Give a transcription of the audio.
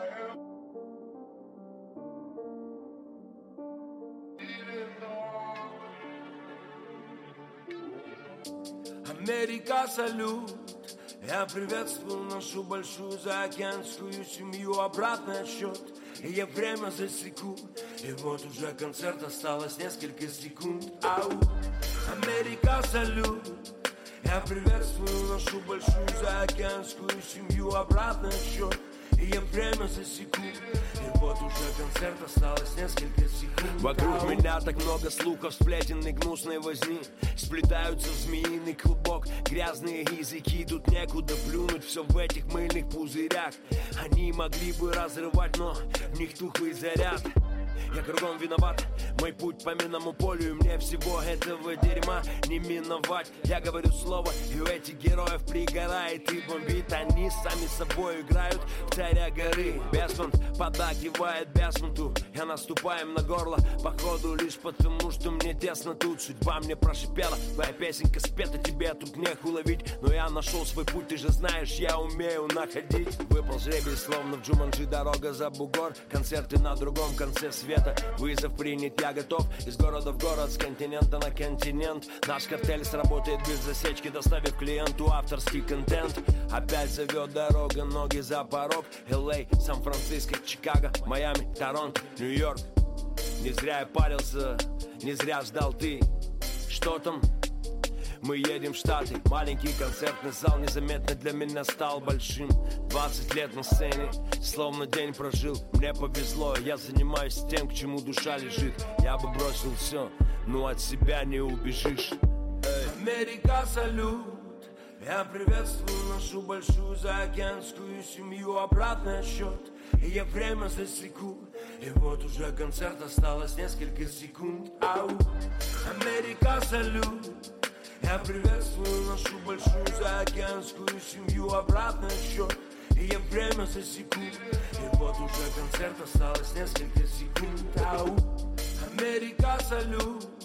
Америка, салют. Я приветствую нашу большую заокеанскую семью. Обратный отсчет, и я время засеку. И вот уже концерт, осталось несколько секунд. Ау. Америка, салют. Я приветствую нашу большую заокеанскую семью. Обратный отсчет, и я время засеку. И вот уже концерт, осталось несколько секунд. Вокруг меня так много слухов, сплетен и гнусной возни. Сплетаются в змеиный клубок, грязные языки, тут некуда плюнуть. Все в этих мыльных пузырях. Они могли бы разрывать, но в них тухлый заряд. Я кругом виноват, мой путь по минному полю, и мне всего этого дерьма не миновать. Я говорю слово, и у этих героев пригорает и бомбит. Они сами собой играют в царя горы. Бесмонт поддакивает Бесмонту, я наступаю им на горло, походу лишь потому, что мне тесно тут. Судьба мне прошипела, твоя песенка спета, тебе тут неху ловить. Но я нашел свой путь, ты же знаешь, я умею находить. Выпал жребий, словно в Джуманджи, дорога за бугор. Концерты на другом конце света, вызов принят, я готов. Из города в город, с континента на континент. Наш картель сработает без засечки, доставив клиенту авторский контент. Опять зовет дорога, ноги за порог. Л.А., Сан-Франциско, Чикаго, Майами, Торонто, Нью-Йорк. Не зря я парился, не зря ждал ты. Что там? Мы едем в Штаты. Маленький концертный зал незаметно для меня стал большим. 20 лет на сцене, словно день прожил. Мне повезло, я занимаюсь тем, к чему душа лежит. Я бы бросил все, но от себя не убежишь. Америка, салют. Я приветствую нашу большую заокеанскую семью. Обратный отсчет, и я время засеку. И вот уже концерт, осталось несколько секунд. Ау. Америка, салют. Я приветствую нашу большую заокеанскую семью. Обратный отсчет, и я время засеку. И вот уже концерт, осталось несколько секунд. Ау. Америка, салют.